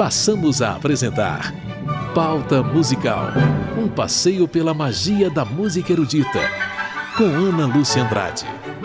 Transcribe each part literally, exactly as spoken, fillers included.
passamos a apresentar Pauta Musical, um passeio pela magia da música erudita, com Ana Lúcia Andrade.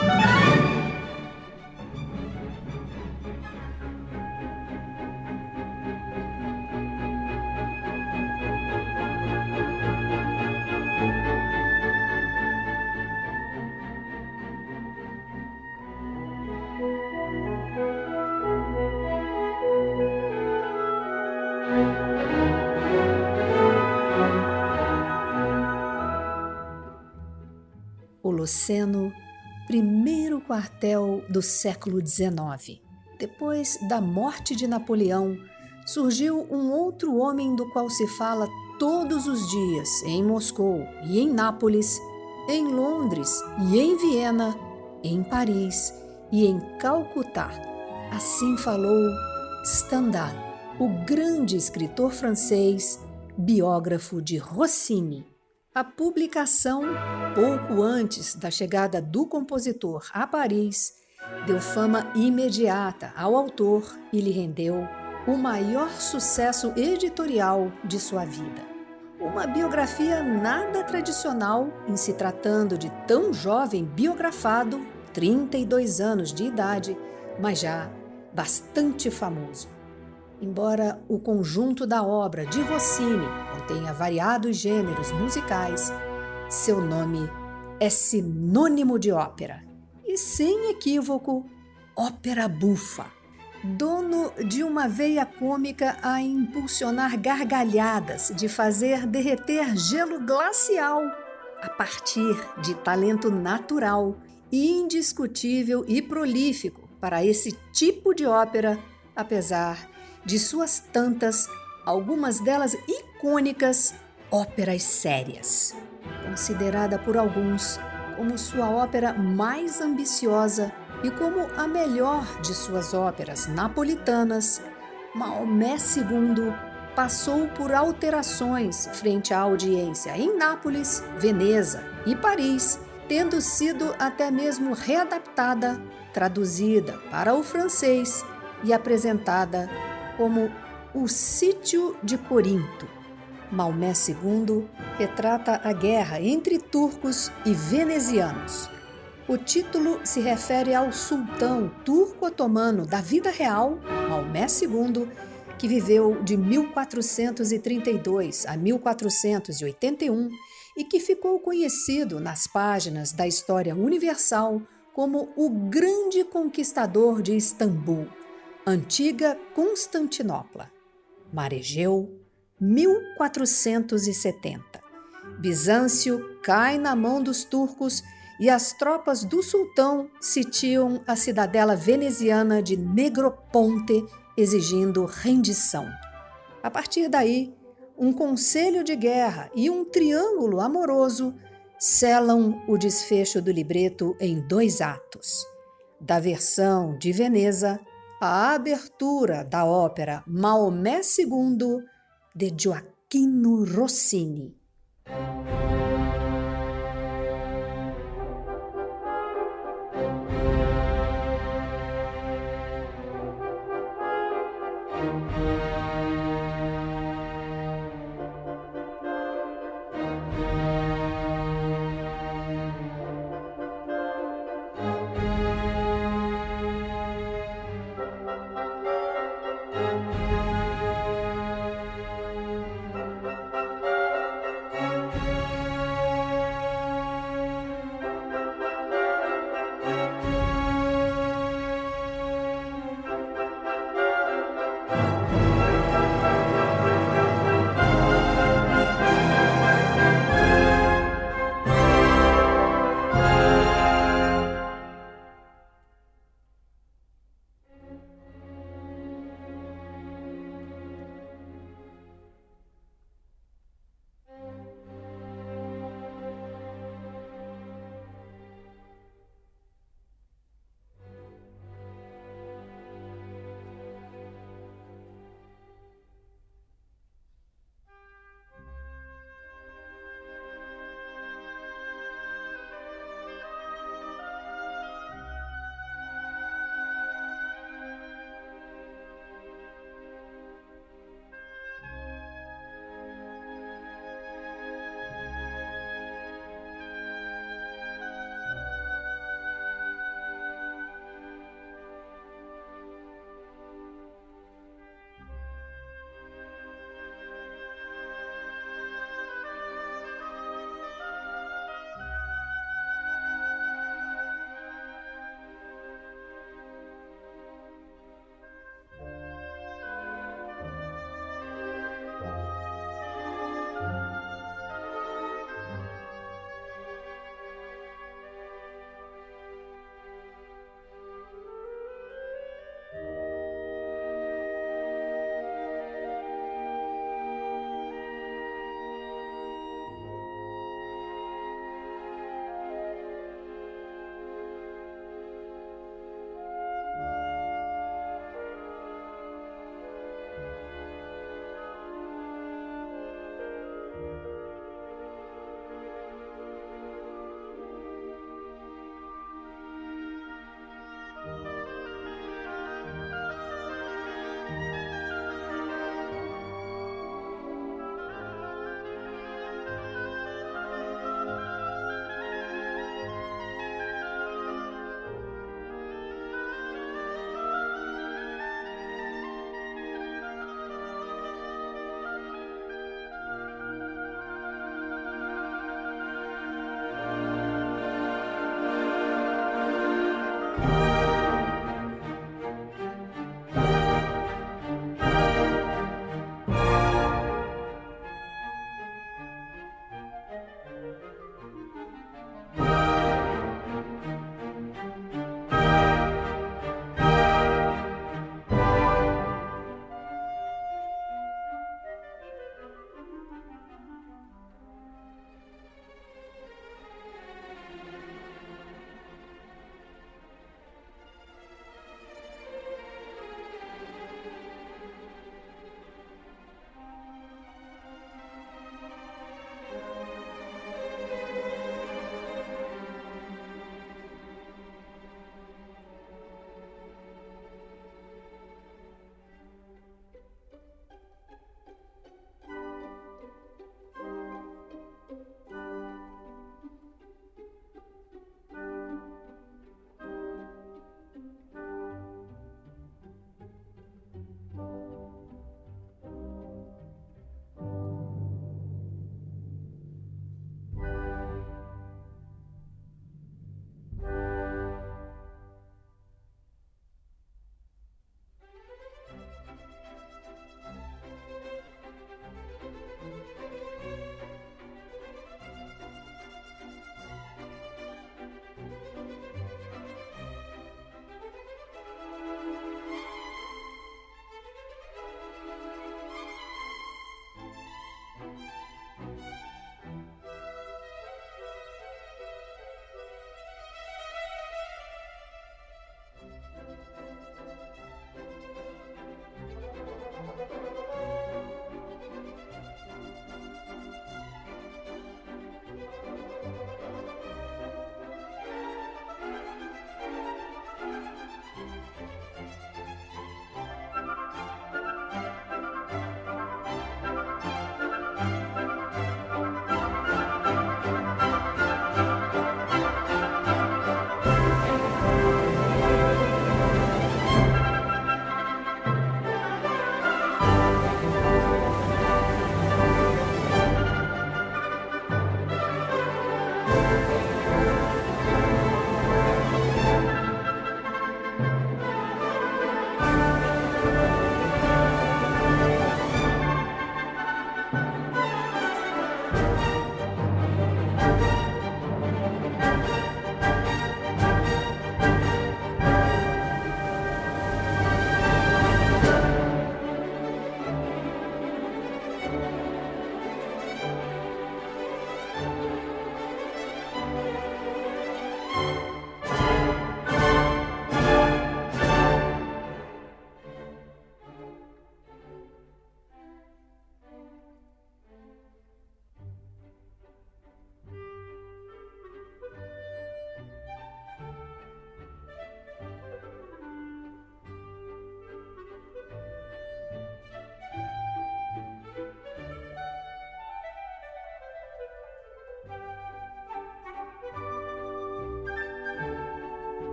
Holoceno, primeiro quartel do século dezenove. Depois da morte de Napoleão, surgiu um outro homem do qual se fala todos os dias em Moscou e em Nápoles, em Londres e em Viena, em Paris e em Calcutá. Assim falou Stendhal, o grande escritor francês, biógrafo de Rossini. A publicação, pouco antes da chegada do compositor a Paris, deu fama imediata ao autor e lhe rendeu o maior sucesso editorial de sua vida. Uma biografia nada tradicional em se tratando de tão jovem biografado, trinta e dois anos de idade, mas já bastante famoso. Embora o conjunto da obra de Rossini contenha variados gêneros musicais, seu nome é sinônimo de ópera e, sem equívoco, ópera bufa. Dono de uma veia cômica a impulsionar gargalhadas, de fazer derreter gelo glacial, a partir de talento natural, indiscutível e prolífico para esse tipo de ópera, apesar de suas tantas, algumas delas icônicas, óperas sérias. Considerada por alguns como sua ópera mais ambiciosa e como a melhor de suas óperas napolitanas, Maomé segundo passou por alterações frente à audiência em Nápoles, Veneza e Paris, tendo sido até mesmo readaptada, traduzida para o francês e apresentada como O Sítio de Corinto. Maomé segundo retrata a guerra entre turcos e venezianos. O título se refere ao sultão turco-otomano da vida real, Maomé segundo, que viveu de mil quatrocentos e trinta e dois a mil quatrocentos e oitenta e um e que ficou conhecido nas páginas da história universal como o grande conquistador de Istambul, antiga Constantinopla. Mar Egeu, mil quatrocentos e setenta. Bizâncio cai na mão dos turcos e as tropas do sultão sitiam a cidadela veneziana de Negroponte, exigindo rendição. A partir daí, um conselho de guerra e um triângulo amoroso selam o desfecho do libreto em dois atos. Da versão de Veneza, a abertura da ópera Maomé segundo, de Gioachino Rossini.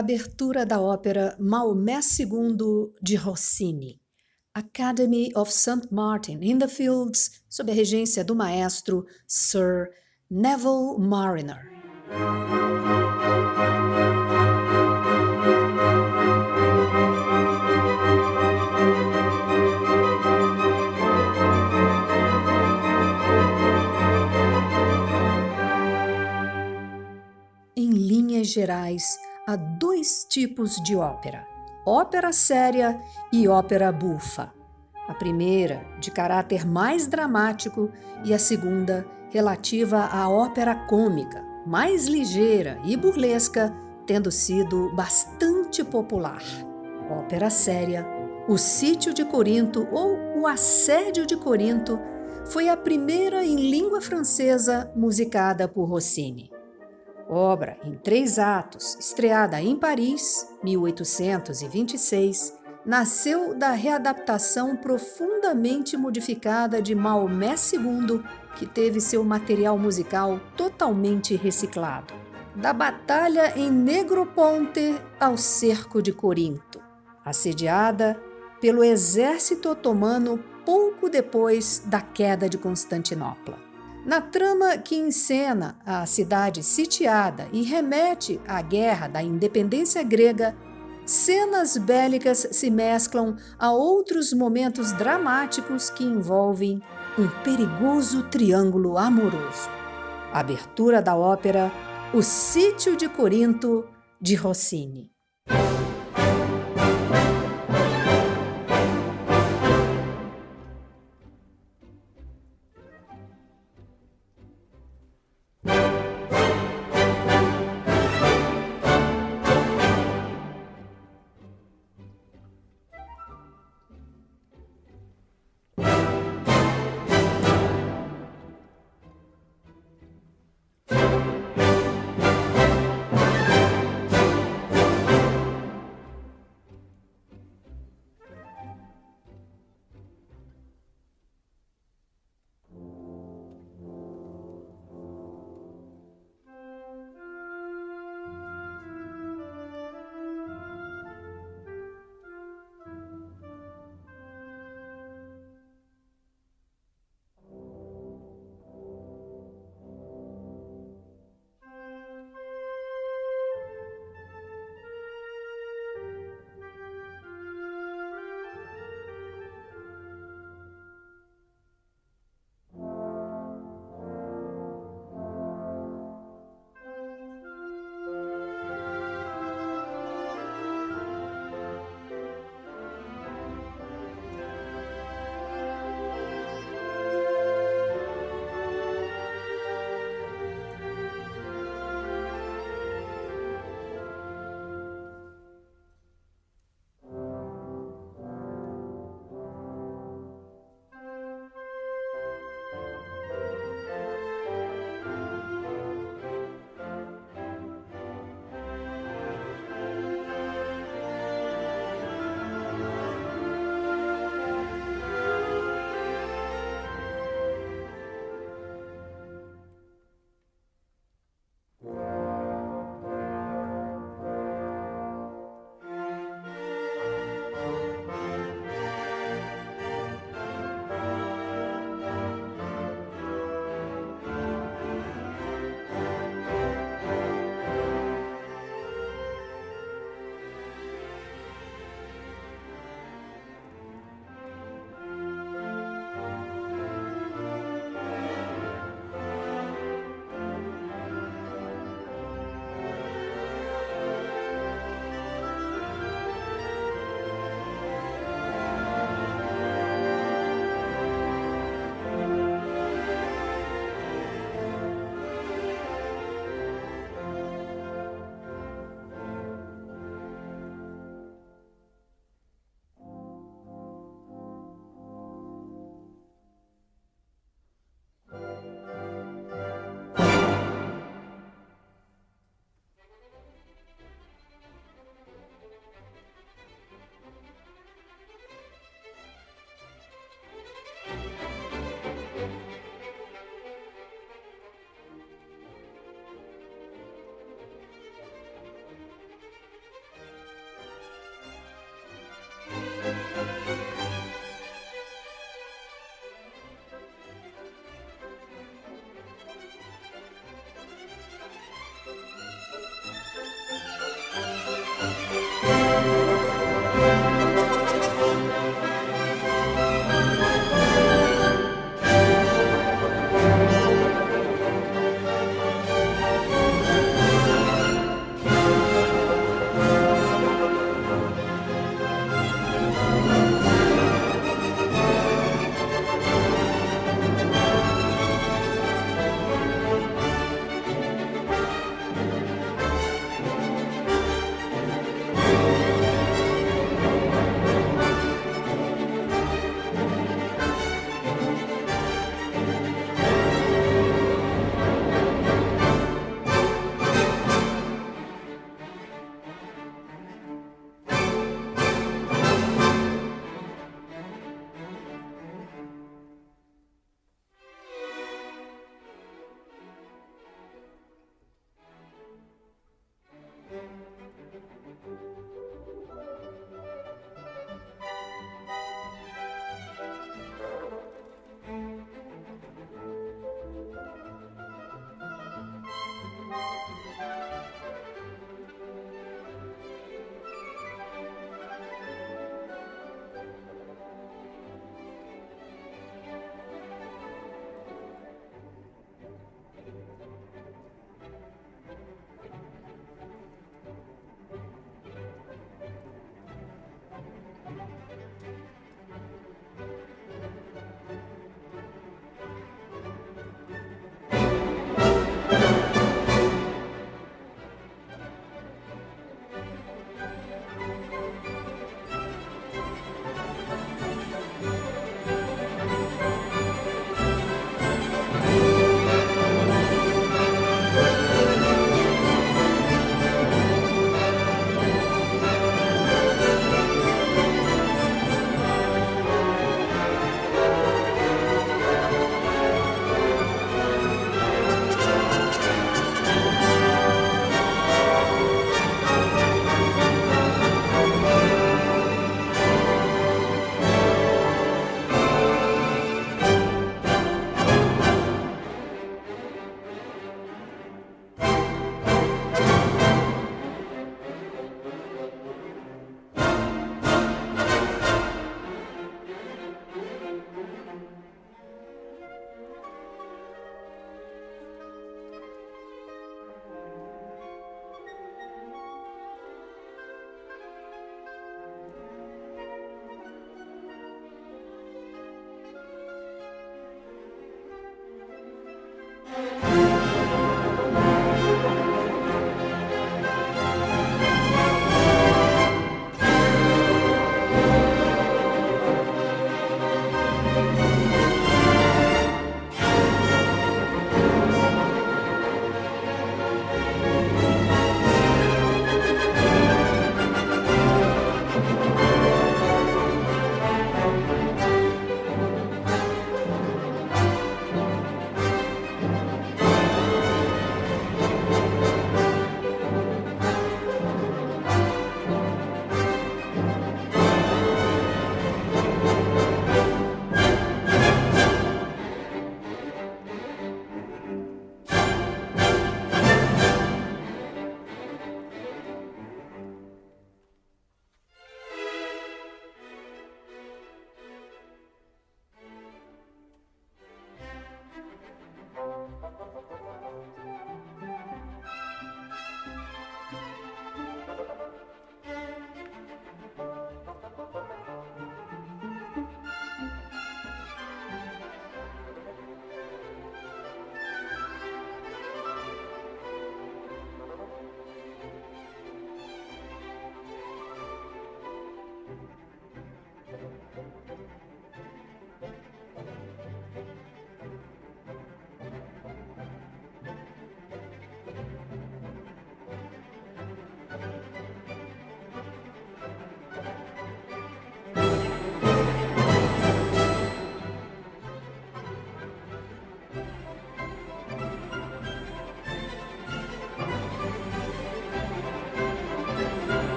abertura da ópera Maomé segundo de Rossini, Academy of Saint Martin in the Fields, sob a regência do maestro Sir Neville Marriner. Em linhas gerais, há dois tipos de ópera: ópera séria e ópera bufa. A primeira, de caráter mais dramático, e a segunda, relativa à ópera cômica, mais ligeira e burlesca, tendo sido bastante popular. Ópera séria, O Sítio de Corinto ou O Assédio de Corinto foi a primeira em língua francesa musicada por Rossini. Obra em três atos, estreada em Paris, mil oitocentos e vinte e seis, nasceu da readaptação profundamente modificada de Maomé segundo, que teve seu material musical totalmente reciclado. Da batalha em Negroponte ao cerco de Corinto, assediada pelo exército otomano pouco depois da queda de Constantinopla. Na trama que encena a cidade sitiada e remete à Guerra da Independência Grega, cenas bélicas se mesclam a outros momentos dramáticos que envolvem um perigoso triângulo amoroso. Abertura da ópera O Sítio de Corinto, de Rossini.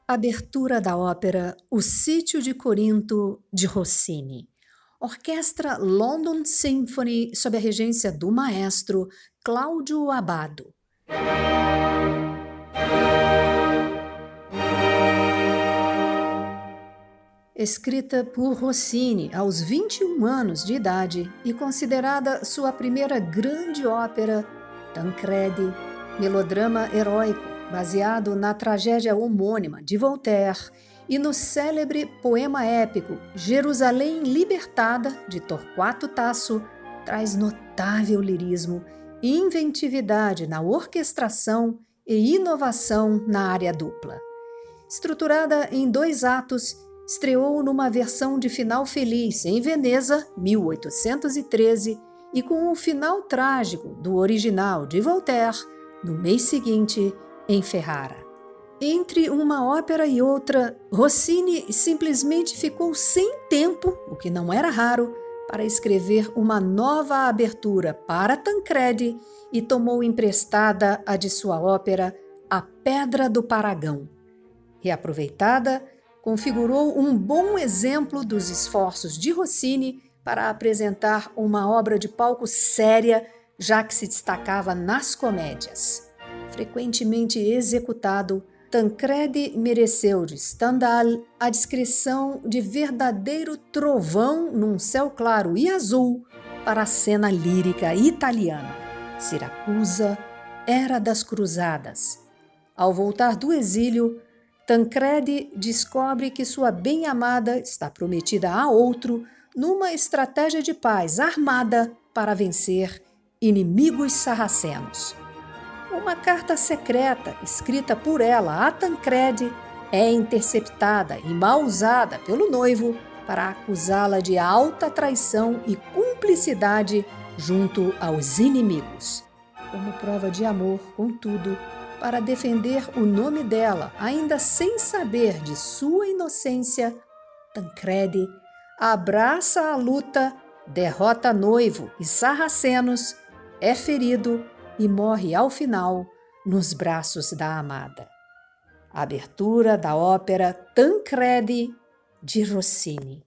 Abertura da ópera O Sítio de Corinto, de Rossini. Orquestra London Symphony, sob a regência do maestro Cláudio Abbado. Escrita por Rossini aos vinte e um anos de idade e considerada sua primeira grande ópera, Tancredi, melodrama heróico baseado na tragédia homônima de Voltaire e no célebre poema épico Jerusalém Libertada, de Torquato Tasso, traz notável lirismo e inventividade na orquestração e inovação na área dupla. Estruturada em dois atos, estreou numa versão de final feliz em Veneza, mil oitocentos e treze, e com o final trágico do original de Voltaire, no mês seguinte, em Ferrara. Entre uma ópera e outra, Rossini simplesmente ficou sem tempo, o que não era raro, para escrever uma nova abertura para Tancredi e tomou emprestada a de sua ópera A Pedra do Paragão. Reaproveitada, configurou um bom exemplo dos esforços de Rossini para apresentar uma obra de palco séria, já que se destacava nas comédias. Frequentemente executado, Tancredi mereceu de Stendhal a descrição de verdadeiro trovão num céu claro e azul para a cena lírica italiana. Siracusa, era das cruzadas. Ao voltar do exílio, Tancredi descobre que sua bem-amada está prometida a outro numa estratégia de paz armada para vencer inimigos sarracenos. Uma carta secreta, escrita por ela a Tancredi, é interceptada e mal usada pelo noivo para acusá-la de alta traição e cumplicidade junto aos inimigos. Como prova de amor, contudo, para defender o nome dela, ainda sem saber de sua inocência, Tancredi abraça a luta, derrota noivo e sarracenos, é ferido e morre ao final nos braços da amada. Abertura da ópera Tancredi, de Rossini.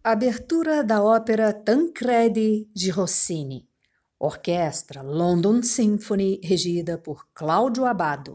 Abertura da ópera Tancredi de Rossini. Orquestra London Symphony, regida por Cláudio Abbado.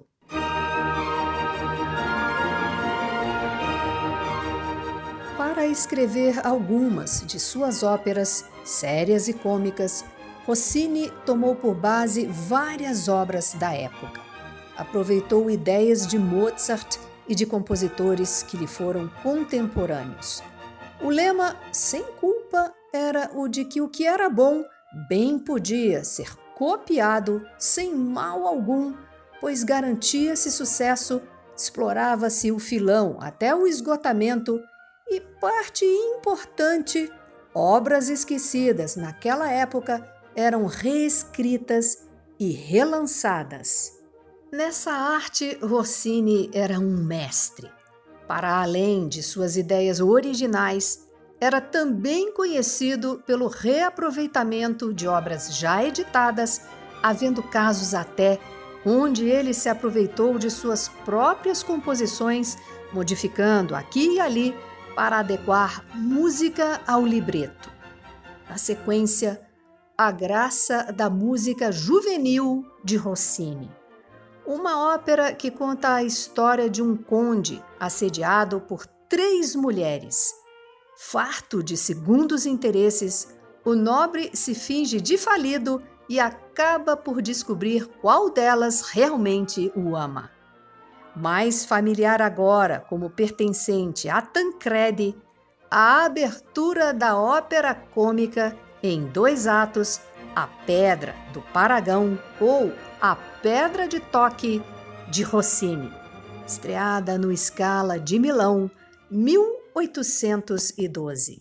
Para escrever algumas de suas óperas, sérias e cômicas, Rossini tomou por base várias obras da época. Aproveitou ideias de Mozart e de compositores que lhe foram contemporâneos. O lema, sem culpa, era o de que o que era bom bem podia ser copiado sem mal algum, pois garantia-se sucesso, explorava-se o filão até o esgotamento e, parte importante, obras esquecidas naquela época eram reescritas e relançadas. Nessa arte, Rossini era um mestre. Para além de suas ideias originais, era também conhecido pelo reaproveitamento de obras já editadas, havendo casos até onde ele se aproveitou de suas próprias composições, modificando aqui e ali para adequar música ao libreto. Na sequência, A Graça da Música Juvenil de Rossini. Uma ópera que conta a história de um conde assediado por três mulheres. Farto de segundos interesses, o nobre se finge de falido e acaba por descobrir qual delas realmente o ama. Mais familiar agora como pertencente a Tancredi, a abertura da ópera cômica em dois atos, A Pedra do Paragão ou A Pedra de Toque de Rossini, estreada no Scala de Milão, mil oitocentos e doze.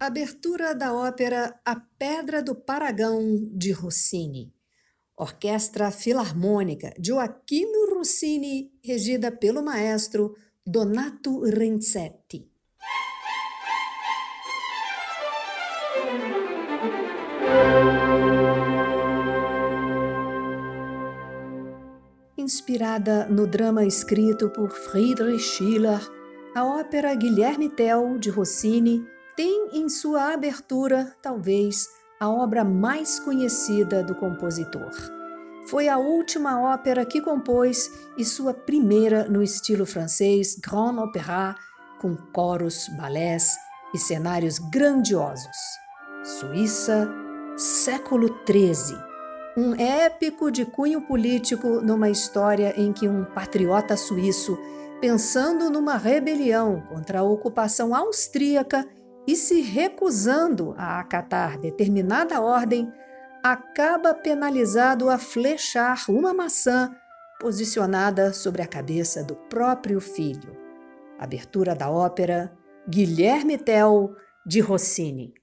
Abertura da ópera A Pedra do Paragão, de Rossini. Orquestra Filarmônica Gioacchino Rossini, regida pelo maestro Donato Renzetti. Inspirada no drama escrito por Friedrich Schiller, a ópera Guilherme Tell, de Rossini, tem em sua abertura, talvez, a obra mais conhecida do compositor. Foi a última ópera que compôs e sua primeira no estilo francês Grand Opéra, com coros, balés e cenários grandiosos. Suíça, século treze. Um épico de cunho político numa história em que um patriota suíço, pensando numa rebelião contra a ocupação austríaca e se recusando a acatar determinada ordem, acaba penalizado a flechar uma maçã posicionada sobre a cabeça do próprio filho. Abertura da ópera Guilherme Tell, de Rossini.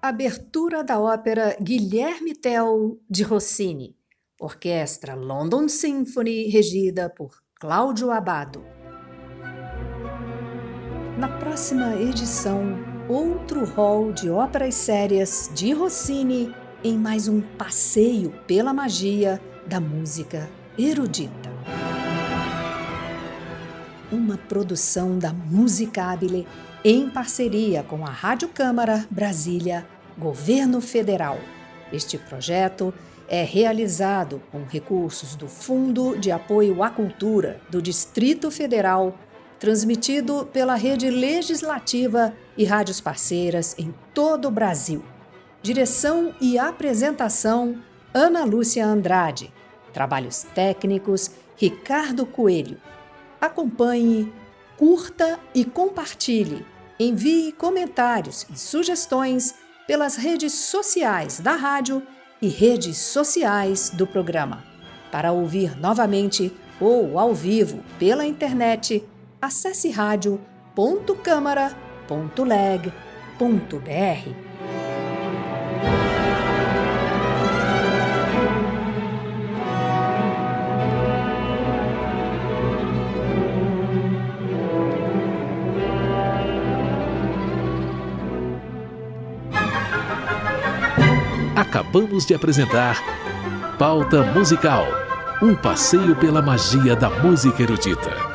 abertura da ópera Guilherme Tell de Rossini, Orquestra London Symphony, regida por Cláudio Abbado. Na próxima edição, outro rol de óperas sérias de Rossini em mais um passeio pela magia da música erudita. Uma produção da Musicabile em parceria com a Rádio Câmara Brasília, Governo Federal. Este projeto é realizado com recursos do Fundo de Apoio à Cultura do Distrito Federal, transmitido pela Rede Legislativa e rádios parceiras em todo o Brasil. Direção e apresentação, Ana Lúcia Andrade. Trabalhos técnicos, Ricardo Coelho. Acompanhe, curta e compartilhe. Envie comentários e sugestões pelas redes sociais da rádio e redes sociais do programa. Para ouvir novamente ou ao vivo pela internet, acesse rádio ponto câmara ponto leg ponto br. Acabamos de apresentar Pauta Musical, um passeio pela magia da música erudita.